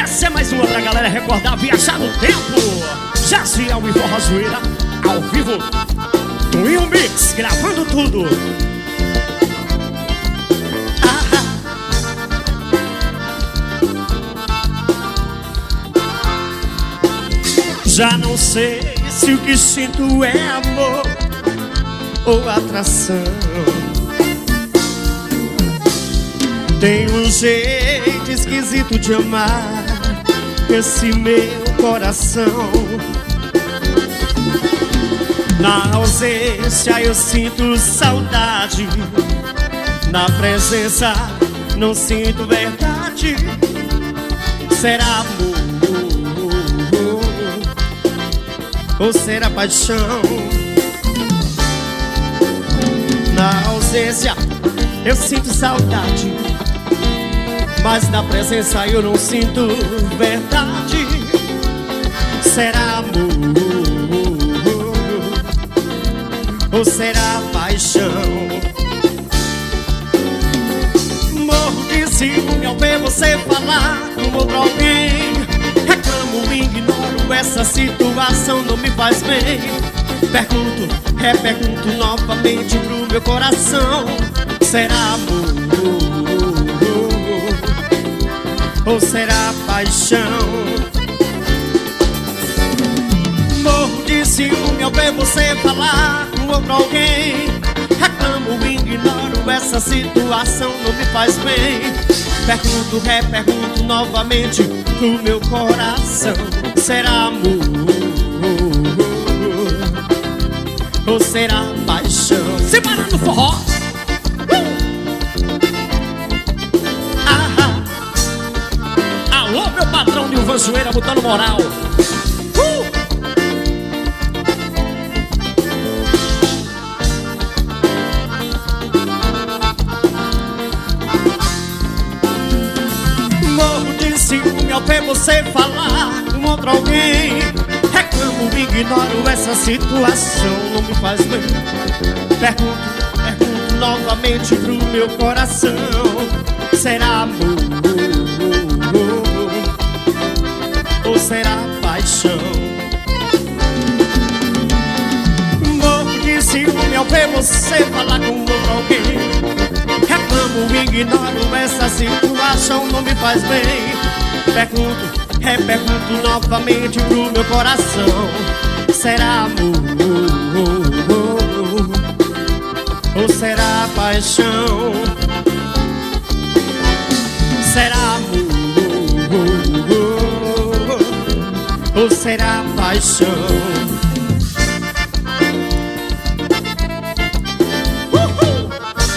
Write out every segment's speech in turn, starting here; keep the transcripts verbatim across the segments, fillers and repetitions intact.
Essa é mais uma pra galera recordar, viajar no tempo. Jaziel e Forró Zoeira, ao vivo, Twin Mix, gravando tudo. Ah, já não sei se o que sinto é amor ou atração. Tem um jeito esquisito de amar esse meu coração. Na ausência eu sinto saudade, na presença não sinto verdade. Será amor ou será paixão? Na ausência eu sinto saudade, mas na presença eu não sinto verdade. Será amor ou será paixão? Morro de ciúme ao ver você falar com outro alguém. Reclamo, ignoro, essa situação não me faz bem. Pergunto, repergunto novamente pro meu coração. Será amor ou será paixão? Morro de ciúme ao ver você falar com outro alguém. Reclamo, ignoro, essa situação não me faz bem. Pergunto, repergunto novamente pro meu coração. Será amor ou será paixão? Se parar no forró. Alô, meu patrão de Nilvan Zoeira, botando moral. uh! Morro de ciúme ao ver você falar com outro alguém. Reclamo, ignoro, essa situação não me faz bem. Pergunto, pergunto novamente pro meu coração. Será amor ou será paixão? Morro de ciúme ao ver você falar com outro alguém. Reclamo, ignoro, essa situação não me faz bem. Pergunto, repergunto novamente pro meu coração. Será amor ou será paixão? Será amor ou será paixão? Uhul!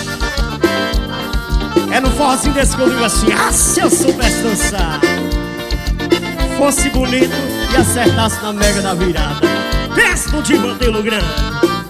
É no forrozinho desse que eu digo assim: ah, se eu soubesse dançar, fosse bonito e acertasse na mega da virada. Pensa no Dimandelo Grande.